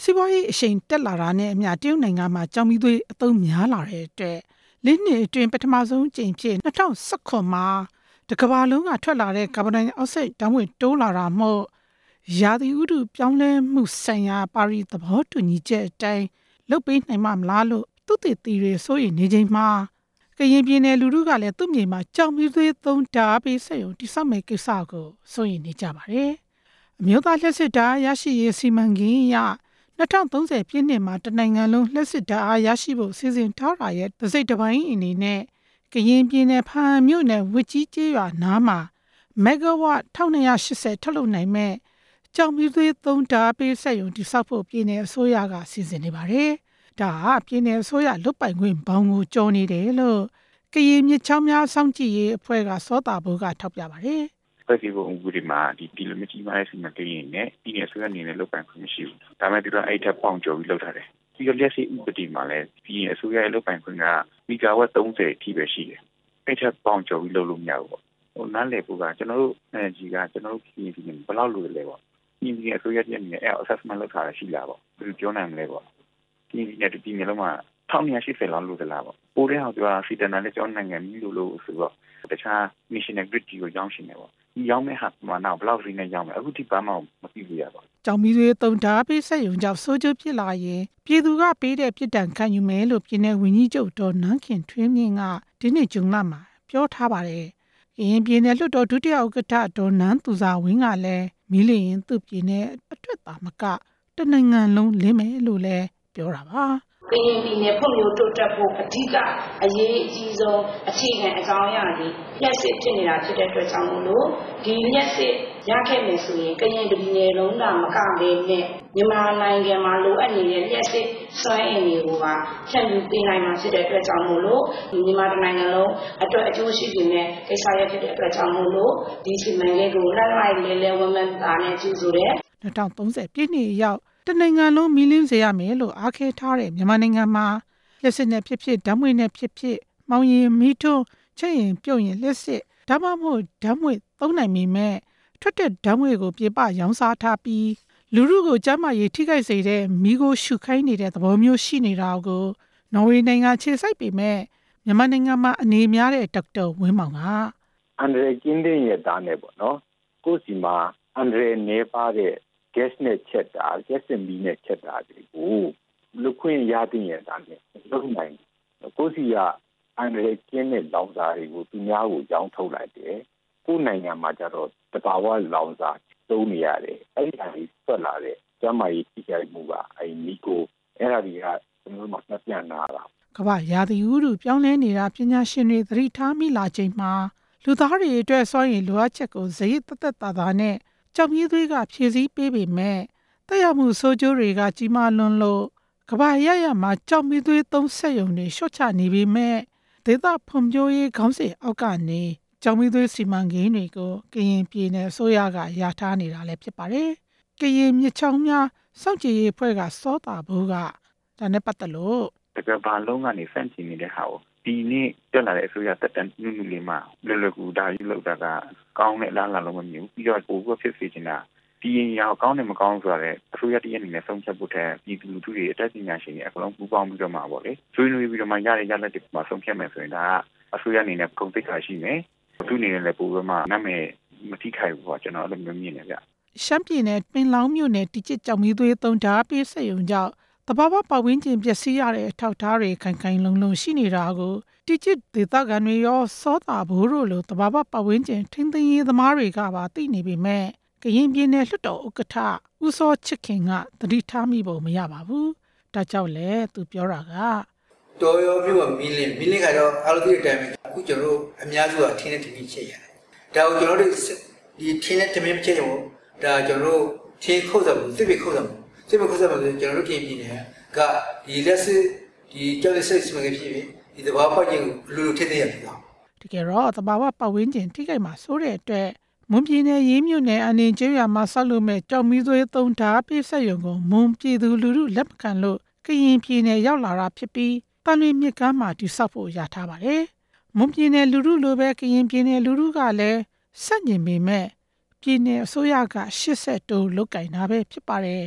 စီးပွားရေးအရှိန်တက်လာတာနဲ့အမျှတရုတ်နိုင်ငံမှာကြောင်မီးသွေးအသုံးများလာတဲ့အတွက်၄နှစ်အတွင်းပထမဆုံးအကြိမ်ဖြစ်2019မှာတကမ္ဘာလုံးကထွက်လာတဲ့ကာဗွန်ဒိုင်အောက်ဆိုက်ဓာတ်ငွေ့တိုးလာတာမို့ရာသီဥတုပြောင်းလဲမှုဆိုင်ရာပါရီသဘောတူညီချက်အတိုင်းလုပ်ပေးနိုင်မှာမလားလို့သုတေသီတွေစိုးရိမ်နေချိန်မှာကရင်ပြည်နယ်လူထုကလည်းသူ့မြေမှာကြောင်မီးသွေးသုံးဓာတ်အားပေးစက်ရုံတည်ဆောက်မယ့်ကိစ္စကိုစိုးရိမ်နေကြပါတယ်။အမျိုးသားလျှပ်စစ်ဓာတ်အားရရှိရေးစီမံကိန်းအရ2030ပြည့်နှစ်မှာတနိုင်ငံလုံးလျှပ်စစ်ဓာတ်အားရရှိဖို့စီစဉ်ထားတာရဲ့တစ်စိတ်တစ်ပိုင်းအနေနဲ့ကရင်ပြည်နယ်ဖားမြို့နယ်ဝစ်ကြီးကျေးရွာနားမှာမဂါဝပ်1280ထုတ်လုပ်နိုင်မဲ့ကြောင်မီးသွေးသုံးဓာတ်ပေးစက်ရုံတည်ဆောက်ဖို့ပြည်နယ်အစိုးရကစီစဉ်နေပါတယ်။ဒါဟာပြည်နယ်အစိုးရလွတ်ပိုင်ခွင့်ဘောင်ကိုကျော်နေတယ်လို့ကရင်မြစ်ချောင်းများစောင့်ကြည့်ရေးအဖွဲ့ကစောတာဘိုးကထောက်ပြပါတယ်။ဖွဲ့စည်းပုံဥပဒေမှာဒီလိုမျိုးကြီးမားတဲ့စီမံကိန်းတွေနဲ့ပြည်နယ်အစိုးရအနေနဲ့လုပ်ပိုင်ခွင့်မရှိဘူး။ဒါပေမဲ့သူကအဲ့ထက်ပေါင်ကျော်ပြီးလုပ်ထားတယ်။ပြီးတော့လျှက်စစ်ဥပဒေမှာလည်းပြည်နယ်အစိုးရရဲ့လုပ်ပိုင်ခွင့်ကမီဂါဝပ်30အထိပဲရှိတယ်။အဲ့ထက်ပေါင်ကျော်ပြီးလုပ်လို့မရဘူးပေါ့။နားလည်ဖို့ကကျွန်တော်တို့ energy ကကျွန်တော်တို့ပြည်နယ်ဘယ်လောက်လိုလဲပေါ့။ပြည်နယ်အစိုးရရဲ့အနေနဲ့ assessment လုပ်ထားတာရှိလားပေါ့။ဘယ်လိုပြောနိုင်မလဲပေါ့။ပြည်နယ်လုံးမှာ1280လောက်လို့သလားပေါ့။ပိုတဲ့ဟာကစီတနာနဲ့ကျောင်းနိုင်ငံကြီးလို့ဆိုတော့တခြား national grid ကိုရောင်းရှင်တယ်ပေါ့ဒီရောင်းမဲ့ဟာမှနောက်ဘလောက်စီနဲ့ရောင်းမယ်အခုထိဘာမှမသိဘူးရပါဘူးကြောင်မီးသွေးသုံးဓာတ်ပေးစက်ရုံကြောင့်ဆိုးကျိုးဖြစ်လာရင်ပြည်သူကပေးတဲ့ပြစ်ဒဏ်ခံယူမယ်လို့ပြည်내ဝန်ကြီးချုပ်ဒေါ်နန်းခင်ထွေးမြင့်ကဒီနေ့ဂျုံလမှာပြောထားပါတယ်ကရင်ပြည်နယ်လွှတ်တော်ဒုတိယဥက္ကဋ္ဌဒေါ်နန်းသူဇာဝင်းကလည်းမီးလျင်သူ့ပြည်နယ်အတွက်သာမကတနိုင်ငံလုံးလင်းမယ်လို့လည်းပြောတာပါကရင်ပြည်နယ်ဖွံ့ဖြိုးတိုးတက်ဖို့အဓိကအရေးအကြီးဆုံးအခြေခံအကြောင်းအရာတွေလျှက်စစ်ဖြစ်နေတာဖြစ်တဲ့အတွက်ကြောင့်မို့လို့ဒီလျှက်စစ်ရခဲ့မယ်ဆိုရင်ကရင်ပြည်နယ်လုံးကမကဘဲနဲ့မြန်မာနိုင်ငံမှာလိုအပ်နေတဲ့လျှက်စစ်စွမ်းအင်တွေကိုပါဖြန့်ဖြူးပေးနိုင်မှာဖြစ်တဲ့အတွက်ကြောင့်မို့လို့မြန်မာနိုင်ငံလုံးအတွက်အကျိုးရှိနေတဲ့ကိစ္စရဖြစ်တဲ့အတွက်ကြောင့်မို့လို့ဒီစီမံကိန်းကိုလက်လိုက်လဲဝမ်းမသားနဲ့ကျူးဆိုတဲ့ 2030ပြည့်နှစ်ရောက်တနိုင်ငံလုံးမီးလင်းစေရမယ်လို့အားခဲထားတဲ့မြန်မာနိုင်ငံမှာလျှက်စစ်နဲ့ဖြစ်ဖြစ်ဓာတ်ငွေ့နဲ့ဖြစ်ဖြစ်မောင်ရင်မီးထွန်းချက်ရင်ပြုတ်ရင်လျှက်စစ်ဒါမှမဟုတ်ဓာတ်ငွေ့သုံးနိုင်ပေမဲ့ထွက်တဲ့ဓာတ်ငွေ့ကိုပြပရောင်းစားထားပြီးလူထုကိုကျန်းမာရေးထိခိုက်စေတဲ့မီးကိုရှုခိုင်းနေတဲ့သဘောမျိုးရှိနေတာကိုနော်ဝေနိုင်ငံခြေစိုက်ပေမဲ့မြန်မာနိုင်ငံမှာအနေများတဲ့ဒေါက်တာဝင်းမောင်ကအန်ဒရယ်ကင်းတဲ့ရဲ့သားနဲ့ပေါ့နော်ကိုယ်စီမှာအန်ဒရယ်နေပါတဲ့gas နဲ့ချက်တာ gas မီးနဲ့ချက်တာတွေကိုလူခွင့်ရတဲ့ရတာနဲ့လုပ်နိုင်ကိုစီကအန်ဒရယ်ကျင်းတဲ့လောင်စာတွေကိုသူများကိုရောင်းထုတ်လိုက်တယ်ကိုယ်နိုင်ငံမှာကျတော့တဘာဝလောင်စာသုံးနေရတယ်အဲ့ဒီအရေးဆက်လာတဲ့ကျမကြီးထိခိုက်မှုကအဲ့မီကိုအဲ့ဒါတွေကကျွန်တော်တို့မှပြန်လာတာကမ္ဘာရာသီဥတုပြောင်းလဲနေတာပညာရှင်တွေသတိထားမိလာချိန်မှာလူသားတွေအတွက်စွမ်းရည်လိုအပ်ချက်ကိုဇယိသက်သာနဲ့ကြောင်မီးသွေးကဖြည့်ဆည်းပေးပေမဲ့တက်ရောက်မှုဆိုးကျိုးတွေကကြီးမားလွန်းလို့ကမ္ဘာရရမှာကြောင်မီးသွေးသုံးဆက်ယုံတွေရှော့ချနေပေမဲ့ဒေသဖွံ့ဖြိုးရေးခေါင်းစဉ်အောက်ကနေကြောင်မီးသွေးစီမံကိန်းတွေကိုကရင်ပြည်နယ်အစိုးရကရထားနေတာလည်းဖြစ်ပါတယ်။ကရင်မြစ်ချောင်းများစောင့်ကြည့်ရေးအဖွဲ့ကစောတာဘိုးကဒါနဲ့ပတ်သက်လို့တကယ်ဘာလုံးကနေစန့်ကျင်နေတဲ့ဟာကိုဒီနေ့တက်လာတဲ့အစိုးရတက်တန်းနုနုလေးမှာလွယ်လွယ်ကူဒါကြီးလောက်တာကကောင်းတဲ့အလားအလာလုံးမမြင်ဘူးပြီးတော့ပို့ဖို့ဖြစ်စေချင်တာဒီရင်ရအောင်ကောင်းတယ်မကောင်းဆိုရတဲ့အစိုးရတည်းအနေနဲ့ဆုံးဖြတ်ဖို့တဲ့ပြည်သူလူထုတွေအတက်ပညာရှင်တွေအကုန်လုံးပူးပေါင်းပြီးတော့မှာပေါ့လေဆွေးနွေးပြီးတော့မှရတဲ့ရလက်တွေမှာဆုံးဖြတ်မယ်ဆိုရင်ဒါကအစိုးရအနေနဲ့ကုန်သိက္ခာရှိမယ်သူအနေနဲ့လည်းပို့ပြီးမှနာမည်မထိခိုက်ဘူးပေါ့ကျွန်တော်အဲ့လိုမျိုးမြင်နေကြရှမ်းပြည်နယ်ပင်လောင်းမြို့နယ်တိကျကြောင်မီးသွေးသုံးဓာတ်ပေးစက်ရုံကြောင့်တဘာဝပတ်ဝန်းကျင်ပျက်စီးရတဲ့အထောက်အထားတွေခိုင်ခိုင်လုံလုံရှိနေတာကိုတိကျဒေသခံတွေရောစောတာဘိုးတို့လိုတဘာဝပတ်ဝန်းကျင်ထိန်းသိမ်းရေးသမားတွေကပါသိနေပေမဲ့ကရင်ပြည်နယ်လွှတ်တော်ဥက္ကဋ္ဌဦးစောချစ်ခင်ကသတိထားမိဖို့မရပါဘူး။ဒါကြောင့်လေသူပြောတာကတော်ရောမြို့ကမီလင်းကတော့အားလုံးသိတဲ့အတိုင်းပဲအခုကျွန်တော်တို့အများစုကထင်းနဲ့တမီချက်ရတယ်။ဒါကိုကျွန်တော်တို့ဒီထင်းနဲ့တမီချက်ရုံဒါကျွန်တော်တို့ထင်းခုတ်တယ်စစ်ပခုတ်တယ်စစ်ပခုတ်တယ်ဆိုကျွန်တော်တို့ပြည်နယ်ကဒီလက်စစ်ဒီကျောင်းစစ်စမကဖြစ်ပြီးဒီတဘာပတ်ကျင်ကိုလူလူထည့်သိရပြီတော့တကယ်တော့တဘာဝပတ်ဝန်းကျင်ထိခိုက်မှာဆိုတဲ့အတွက်မွန်ပြည်နယ်ရေးမြို့နယ်အနေကျရွာမှာဆောက်လုပ်မဲ့ကြောင်မီးသွေးသုံးဓာတ်ပေးဆက်ရုံကိုမွန်ပြည်သူလူထုလက်မခံလို့ကရင်ပြည်နယ်ရောက်လာတာဖြစ်ပြီးတန်လွင်မြစ်ကမ်းမှာတိစောက်ဖို့ရထားပါတယ်။မွန်ပြည်နယ်လူထုလိုပဲကရင်ပြည်နယ်လူထုကလည်းစန့်ကျင်ပေမဲ့ပြည်နယ်အစိုးရက80တိုးလုတ်ကင်တာပဲဖြစ်ပါတယ်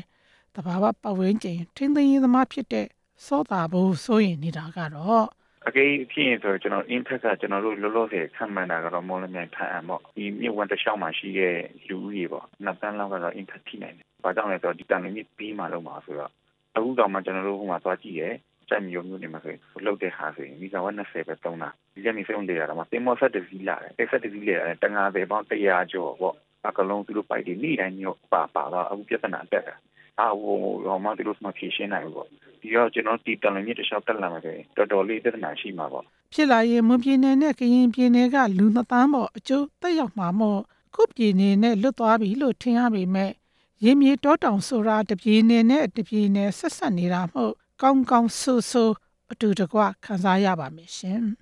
တဘာဝပတ်ဝန်းကျင်ထိန်းသိမ်းရေးသမားဖြစ်တဲ့စောတာဘိုးစိုးရင်နေတာကတော့အကေးဖြစ်ရင်ဆိုကျွန်တော် impact ကကျွန်တော်တို့လောလောဆယ်ခံမှန်းတာကတော့မော်လမြိုင်ဖန်အံပေါ့ဒီမြို့ဝန်တစ်လျှောက်မှာရှိတဲ့လူဦးရေပေါ့နှစ်တန်းလောက်ကတော့ impact ထိနိုင်တယ်။ဘာကြောင့်လဲဆိုတော့ဒီတန်လင်းကြီးပြီးမှလုံးမှာဆိုတော့အခုတော့မှကျွန်တော်တို့ဟိုမှာသွားကြည့်ရဲစက်မျိုးမျိုးနေမှာဆိုလုတ်တဲ့ဟာဆိုရင်ဒီကဝတ်20ပဲသုံးတာဒီကနေ့စေုံလေရတာမှာတင်မော့ဆက်တစ်စီးလာတယ်ဆက်တစ်စီးလေရတယ်တန်ငါးပဲပေါင်း100ကျော်ပေါ့အကလုံးသူတို့ပိုက်တွေနေ့တိုင်းမျိုးပါတော့အခုပြဿနာတက်တာဟိုမှသူတို့မှဖြေရှင်းနိုင်ဘူးပေါ့ဒီတော့ကျွန်တော်ဒီတန်လင်းကြီးတစ်လျှောက်တက်လာမှာဆိုရင်တော်တော်လေးပြဿနာရှိမှာပေါ့ဖြစ်လာရင်မွန်ပြည်နယ်နဲ့ကရင်ပြည်နယ်ကလူ2သန်းပေါ့အကျိုးသက်ရောက်မှာမို့ခုပြည်နယ်နဲ့လွတ်သွားပြီလို့ထင်ရပေမဲ့ရင်းမြေတောတောင်ဆိုတာတပြည်နယ်နဲ့တပြည်နယ်ဆက်ဆက်နေတာမို့ကောင်းကောင်းဆိုးဆိုးအတူတကွခံစားရပါမယ်ရှင်